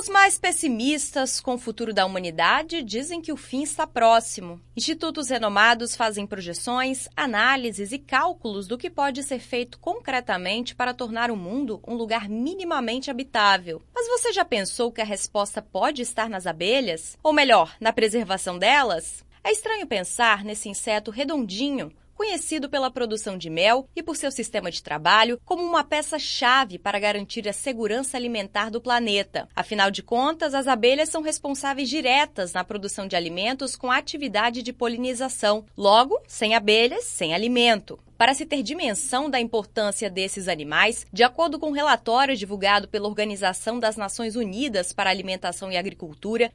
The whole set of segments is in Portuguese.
Os mais pessimistas com o futuro da humanidade dizem que o fim está próximo. Institutos renomados fazem projeções, análises e cálculos do que pode ser feito concretamente para tornar o mundo um lugar minimamente habitável. Mas você já pensou que a resposta pode estar nas abelhas? Ou melhor, na preservação delas? É estranho pensar nesse inseto redondinho, conhecido pela produção de mel e por seu sistema de trabalho como uma peça-chave para garantir a segurança alimentar do planeta. Afinal de contas, as abelhas são responsáveis diretas na produção de alimentos com a atividade de polinização. Logo, sem abelhas, sem alimento. Para se ter dimensão da importância desses animais, de acordo com um relatório divulgado pela Organização das Nações Unidas para a Alimentação e Agricultura,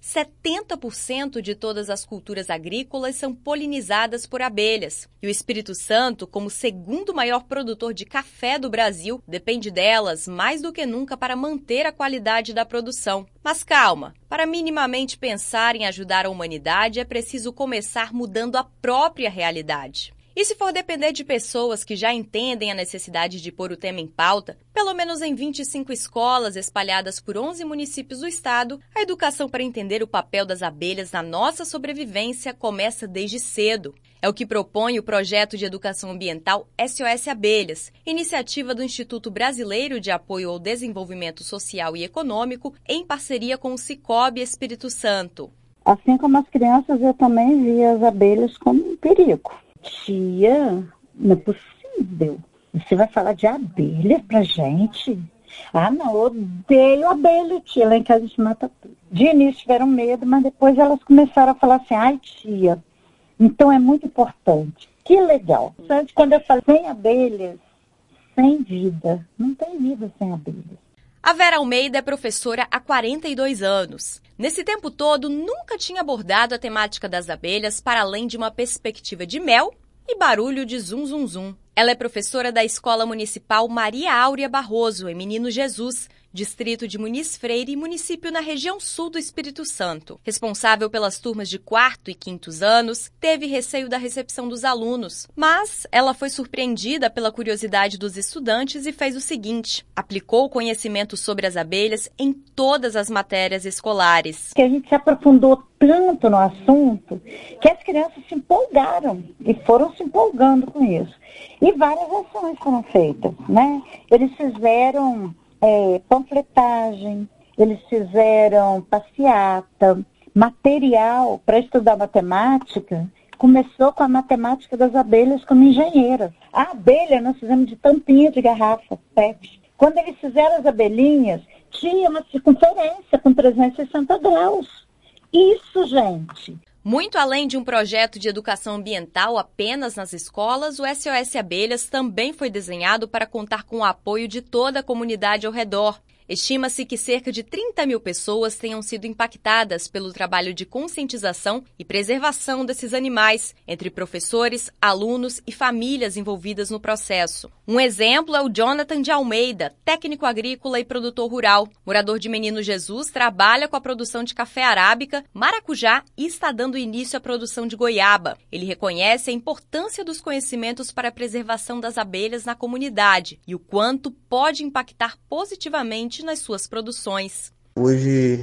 70% de todas as culturas agrícolas são polinizadas por abelhas. E o Espírito Santo, como segundo maior produtor de café do Brasil, depende delas mais do que nunca para manter a qualidade da produção. Mas calma, para minimamente pensar em ajudar a humanidade é preciso começar mudando a própria realidade. E se for depender de pessoas que já entendem a necessidade de pôr o tema em pauta, pelo menos em 25 escolas espalhadas por 11 municípios do estado, a educação para entender o papel das abelhas na nossa sobrevivência começa desde cedo. É o que propõe o projeto de educação ambiental SOS Abelhas, iniciativa do Instituto Brasileiro de Apoio ao Desenvolvimento Social e Econômico, em parceria com o Sicoob Espírito Santo. Assim como as crianças, eu também via as abelhas como um perigo. Tia, não é possível. Você vai falar de abelha pra gente? Ah, não, eu odeio abelha, tia. Lá em casa a gente mata tudo. De início tiveram medo, mas depois elas começaram a falar assim, ai, tia, então é muito importante. Que legal. Antes, quando eu falo sem abelhas, sem vida. Não tem vida sem abelhas. A Vera Almeida é professora há 42 anos. Nesse tempo todo, nunca tinha abordado a temática das abelhas para além de uma perspectiva de mel e barulho de zum zum zum. Ela é professora da Escola Municipal Maria Áurea Barroso, em Menino Jesus, distrito de Muniz Freire, município na região sul do Espírito Santo. Responsável pelas turmas de 4º e 5º anos, teve receio da recepção dos alunos, mas ela foi surpreendida pela curiosidade dos estudantes e fez o seguinte: aplicou o conhecimento sobre as abelhas em todas as matérias escolares. Que a gente se aprofundou tanto no assunto que as crianças se empolgaram e foram se empolgando com isso. E várias ações foram feitas, né? Eles fizeram panfletagem, eles fizeram passeata, material para estudar matemática. Começou com a matemática das abelhas como engenheiras. A abelha nós fizemos de tampinha de garrafa, PET. Quando eles fizeram as abelhinhas, tinha uma circunferência com 360 graus. Isso, gente. Muito além de um projeto de educação ambiental apenas nas escolas, o SOS Abelhas também foi desenhado para contar com o apoio de toda a comunidade ao redor. Estima-se que cerca de 30 mil pessoas tenham sido impactadas pelo trabalho de conscientização e preservação desses animais, entre professores, alunos e famílias envolvidas no processo. Um exemplo é o Jonathan de Almeida, técnico agrícola e produtor rural. Morador de Menino Jesus, trabalha com a produção de café arábica, maracujá e está dando início à produção de goiaba. Ele reconhece a importância dos conhecimentos para a preservação das abelhas na comunidade e o quanto pode impactar positivamente nas suas produções. Hoje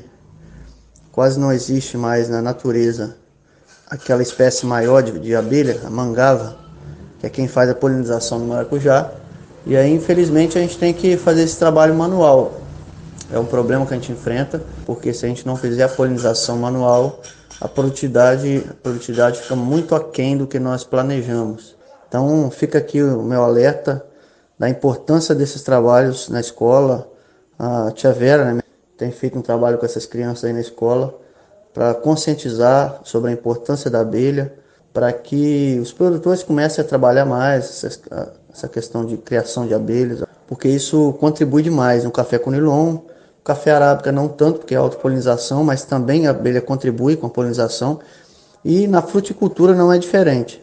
quase não existe mais na natureza aquela espécie maior de abelha, a mangava, que é quem faz a polinização do maracujá. E aí, infelizmente, a gente tem que fazer esse trabalho manual. É um problema que a gente enfrenta, porque se a gente não fizer a polinização manual, a produtividade fica muito aquém do que nós planejamos. Então, fica aqui o meu alerta da importância desses trabalhos na escola. A tia Vera, né, tem feito um trabalho com essas crianças aí na escola para conscientizar sobre a importância da abelha, para que os produtores comecem a trabalhar mais essa questão de criação de abelhas, porque isso contribui demais no café com nilon. O café arábica não tanto, porque é autopolinização, mas também a abelha contribui com a polinização, e na fruticultura não é diferente.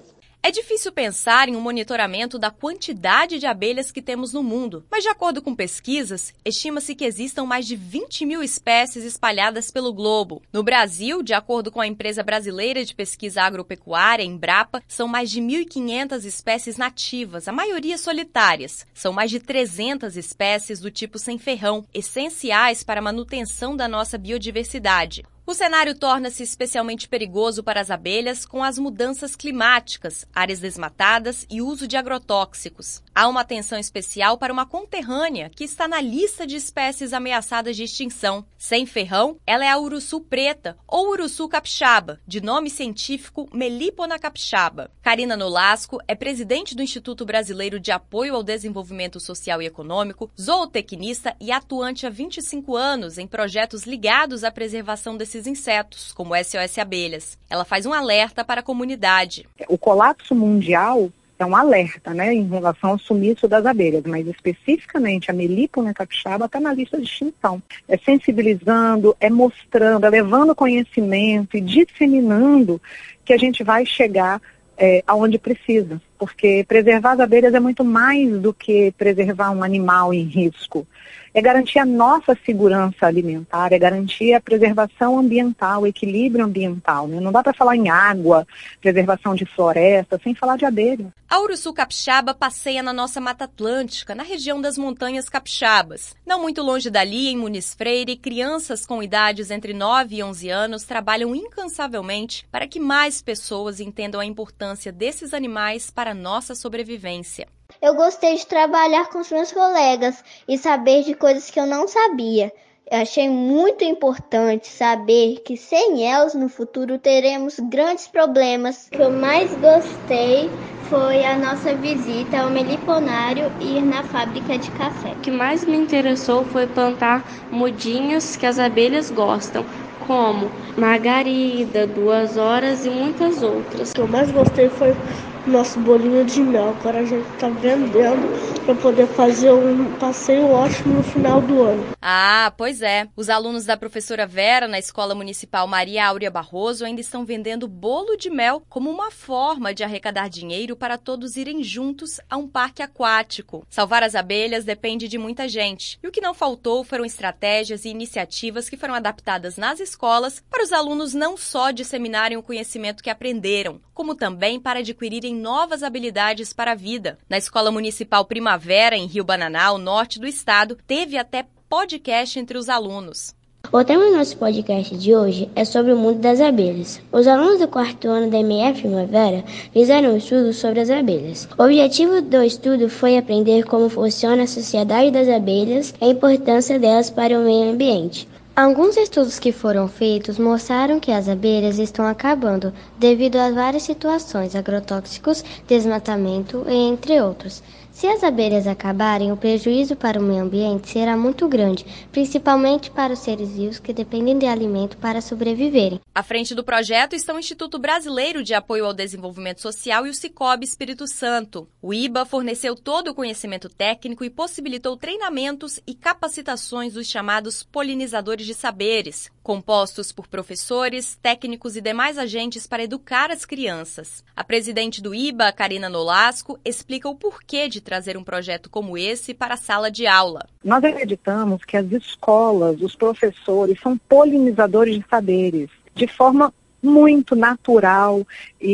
É difícil pensar em um monitoramento da quantidade de abelhas que temos no mundo, mas de acordo com pesquisas, estima-se que existam mais de 20 mil espécies espalhadas pelo globo. No Brasil, de acordo com a empresa brasileira de pesquisa agropecuária, Embrapa, são mais de 1.500 espécies nativas, a maioria solitárias. São mais de 300 espécies do tipo sem ferrão, essenciais para a manutenção da nossa biodiversidade. O cenário torna-se especialmente perigoso para as abelhas com as mudanças climáticas, áreas desmatadas e uso de agrotóxicos. Há uma atenção especial para uma conterrânea que está na lista de espécies ameaçadas de extinção. Sem ferrão, ela é a uruçu preta ou uruçu capixaba, de nome científico Melipona capixaba. Karina Nolasco é presidente do Instituto Brasileiro de Apoio ao Desenvolvimento Social e Econômico, zootecnista e atuante há 25 anos em projetos ligados à preservação desses insetos, como o SOS Abelhas. Ela faz um alerta para a comunidade. O colapso mundial é um alerta, né, em relação ao sumiço das abelhas, mas especificamente a Melipona capixaba está na lista de extinção. É sensibilizando, é mostrando, é levando conhecimento e disseminando que a gente vai chegar aonde precisa, porque preservar as abelhas é muito mais do que preservar um animal em risco. É garantir a nossa segurança alimentar, é garantir a preservação ambiental, o equilíbrio ambiental, né? Não dá para falar em água, preservação de floresta, sem falar de abelha. A uruçu capixaba passeia na nossa Mata Atlântica, na região das Montanhas Capixabas. Não muito longe dali, em Muniz Freire, crianças com idades entre 9 e 11 anos trabalham incansavelmente para que mais pessoas entendam a importância desses animais para a nossa sobrevivência. Eu gostei de trabalhar com os meus colegas e saber de coisas que eu não sabia. Eu achei muito importante saber que sem elas no futuro teremos grandes problemas. O que eu mais gostei foi a nossa visita ao meliponário e ir na fábrica de café. O que mais me interessou foi plantar mudinhos que as abelhas gostam, como margarida, 2 horas e muitas outras. O que eu mais gostei foi nosso bolinho de mel. Agora a gente está vendendo para poder fazer um passeio ótimo no final do ano. Ah, pois é. Os alunos da professora Vera, na Escola Municipal Maria Áurea Barroso, ainda estão vendendo bolo de mel como uma forma de arrecadar dinheiro para todos irem juntos a um parque aquático. Salvar as abelhas depende de muita gente. E o que não faltou foram estratégias e iniciativas que foram adaptadas nas escolas para os alunos não só disseminarem o conhecimento que aprenderam, como também para adquirirem novas habilidades para a vida. Na Escola Municipal Primavera, em Rio Bananal, norte do estado, teve até podcast entre os alunos. O tema do nosso podcast de hoje é sobre o mundo das abelhas. Os alunos do 4º ano da MF Primavera fizeram um estudo sobre as abelhas. O objetivo do estudo foi aprender como funciona a sociedade das abelhas e a importância delas para o meio ambiente. Alguns estudos que foram feitos mostraram que as abelhas estão acabando devido a várias situações, agrotóxicos, desmatamento e entre outros. Se as abelhas acabarem, o prejuízo para o meio ambiente será muito grande, principalmente para os seres vivos que dependem de alimento para sobreviverem. À frente do projeto estão o Instituto Brasileiro de Apoio ao Desenvolvimento Social e o Sicob Espírito Santo. O IBA forneceu todo o conhecimento técnico e possibilitou treinamentos e capacitações dos chamados polinizadores de saberes, compostos por professores, técnicos e demais agentes para educar as crianças. A presidente do IBA, Karina Nolasco, explica o porquê de trazer um projeto como esse para a sala de aula. Nós acreditamos que as escolas, os professores, são polinizadores de saberes, de forma muito natural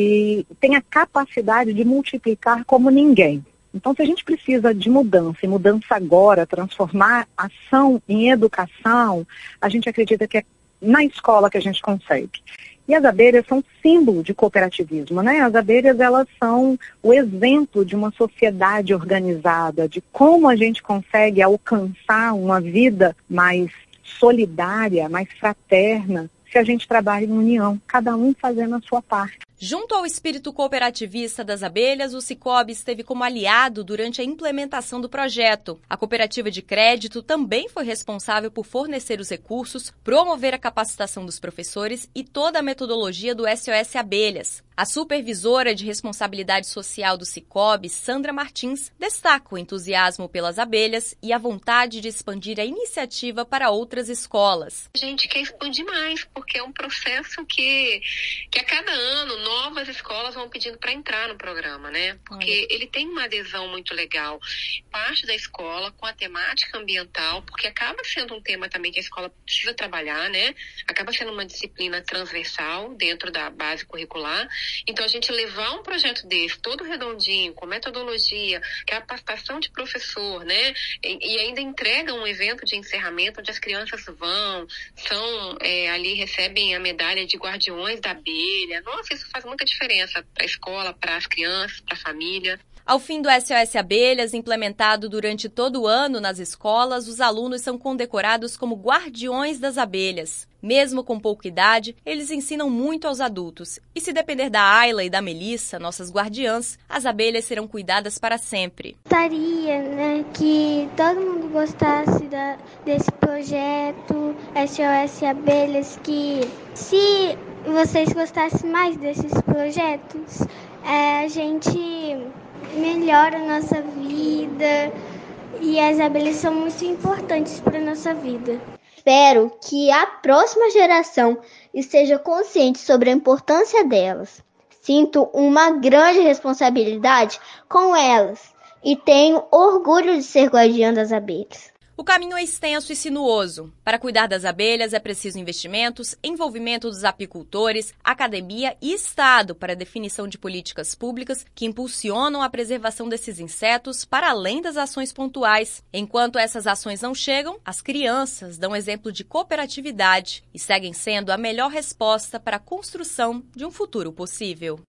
e tem a capacidade de multiplicar como ninguém. Então, se a gente precisa de mudança, e mudança agora, transformar ação em educação, a gente acredita que é na escola que a gente consegue. E as abelhas são símbolo de cooperativismo, né? As abelhas, elas são o exemplo de uma sociedade organizada, de como a gente consegue alcançar uma vida mais solidária, mais fraterna, se a gente trabalha em união, cada um fazendo a sua parte. Junto ao espírito cooperativista das abelhas, o Sicob esteve como aliado durante a implementação do projeto. A cooperativa de crédito também foi responsável por fornecer os recursos, promover a capacitação dos professores e toda a metodologia do SOS Abelhas. A supervisora de responsabilidade social do Sicob, Sandra Martins, destaca o entusiasmo pelas abelhas e a vontade de expandir a iniciativa para outras escolas. A gente quer expandir mais, porque é um processo que a cada ano novas escolas vão pedindo para entrar no programa, né? Porque ele tem uma adesão muito legal. Parte da escola com a temática ambiental, porque acaba sendo um tema também que a escola precisa trabalhar, né? Acaba sendo uma disciplina transversal dentro da base curricular. Então, a gente levar um projeto desse, todo redondinho, com metodologia, capacitação de professor, né? E ainda entrega um evento de encerramento onde as crianças vão, ali recebem a medalha de guardiões da abelha. Nossa, isso faz muita diferença para a escola, para as crianças, para a família. Ao fim do SOS Abelhas, implementado durante todo o ano nas escolas, os alunos são condecorados como guardiões das abelhas. Mesmo com pouca idade, eles ensinam muito aos adultos. E se depender da Ayla e da Melissa, nossas guardiãs, as abelhas serão cuidadas para sempre. Gostaria, que todo mundo gostasse desse projeto SOS Abelhas, que se vocês gostassem mais desses projetos, a gente melhora a nossa vida e as abelhas são muito importantes para a nossa vida. Espero que a próxima geração esteja consciente sobre a importância delas. Sinto uma grande responsabilidade com elas e tenho orgulho de ser guardiã das abelhas. O caminho é extenso e sinuoso. Para cuidar das abelhas é preciso investimentos, envolvimento dos apicultores, academia e Estado para a definição de políticas públicas que impulsionam a preservação desses insetos para além das ações pontuais. Enquanto essas ações não chegam, as crianças dão exemplo de cooperatividade e seguem sendo a melhor resposta para a construção de um futuro possível.